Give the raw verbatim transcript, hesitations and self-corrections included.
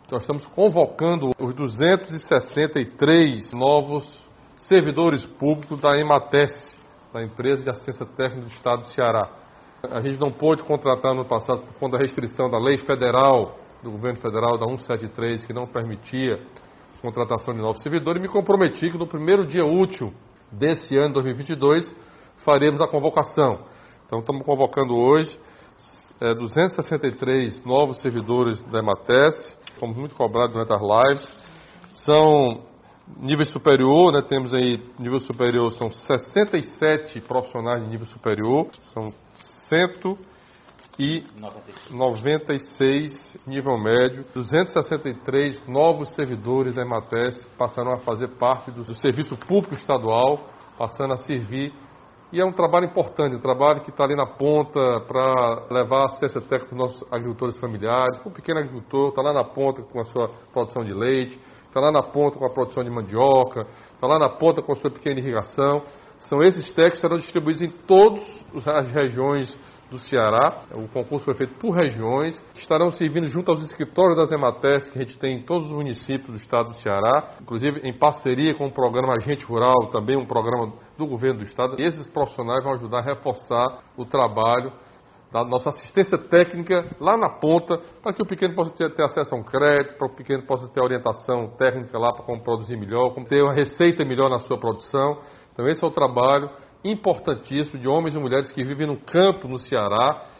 Nós estamos convocando os duzentos e sessenta e três novos servidores públicos da EMATES, da Empresa de Assistência Técnica do Estado do Ceará. A gente não pôde contratar no passado por conta da restrição da lei federal, do governo federal, da cento e setenta e três, que não permitia a contratação de novos servidores, e me comprometi que no primeiro dia útil desse ano, dois mil e vinte e dois, faremos a convocação. Então, estamos convocando hoje é, duzentos e sessenta e três novos servidores da EMATES, fomos muito cobrados durante as lives. São nível superior, né, temos aí, nível superior, são sessenta e sete profissionais de nível superior, são cento e noventa e seis nível médio, duzentos e sessenta e três novos servidores da EMATES passaram a fazer parte do, do serviço público estadual, passando a servir. E é um trabalho importante, um trabalho que está ali na ponta para levar assistência técnica para os nossos agricultores familiares. O pequeno agricultor está lá na ponta com a sua produção de leite, está lá na ponta com a produção de mandioca, está lá na ponta com a sua pequena irrigação. São esses técnicos que serão distribuídos em todas as regiões do Ceará. O concurso foi feito por regiões, que estarão servindo junto aos escritórios das EMATES que a gente tem em todos os municípios do estado do Ceará, inclusive em parceria com o programa Agente Rural, também um programa do governo do estado. E esses profissionais vão ajudar a reforçar o trabalho da nossa assistência técnica lá na ponta, para que o pequeno possa ter, ter acesso a um crédito, para que o pequeno possa ter orientação técnica lá para como produzir melhor, como ter uma receita melhor na sua produção. Então esse é o trabalho importantíssimo de homens e mulheres que vivem no campo no Ceará